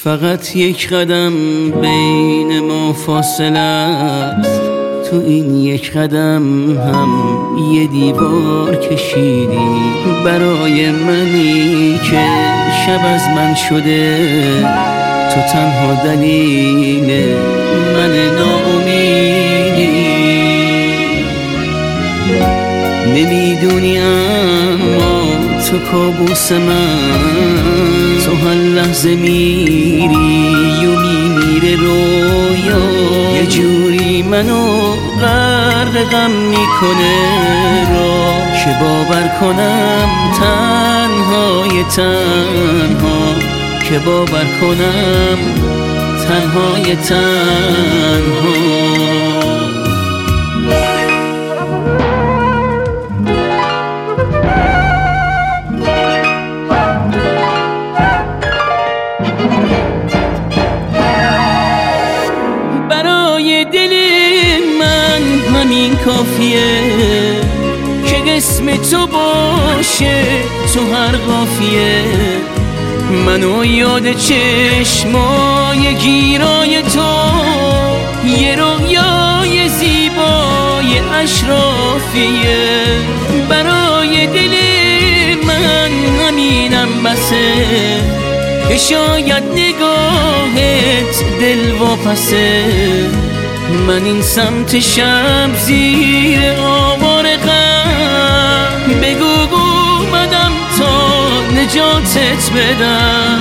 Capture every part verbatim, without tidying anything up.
فقط یک قدم بین ما فاصله است، تو این یک قدم هم یه دیوار کشیدی برای منی که شب از من شده. تو تنها دلیل من ناامیدی. نمیدونی اما تو کابوس من، تو هر لحظه میری و میمیره رویا، یه جوری منو غرق غم میکنه را که باور کنم تنهای تنها، که باور کنم تنهای تنها. برای دل من همین کافیه که اسم تو باشه تو هر قافیه، منو یاد چشمای گیرای تو، یه رویای زیبای اشرافیه. برای دل من همینم بسه که شاید نگاهت دل واپسه. من این سمت شب زیر آوار غم بگو اومدم تا نجاتت بدم.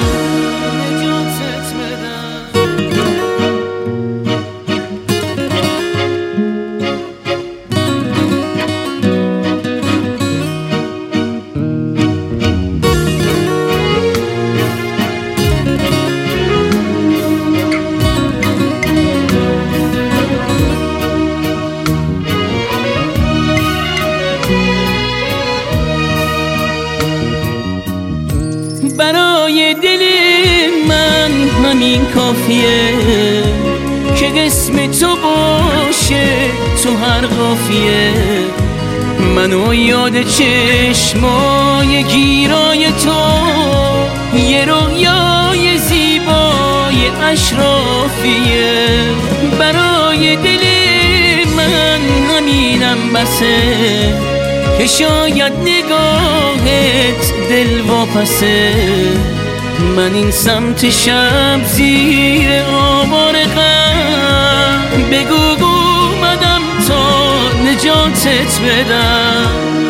برای دل من همین کافیه که اسم تو باشه تو هر قافیه، منو یاد چشمای گیرای تو، یه رویای زیبای اشرافیه. برای دل من همینم بسه که شاید نگاهت دل واپسه. من این سمت شب زیر آوار غم بگو اومدم تا نجاتت بدم.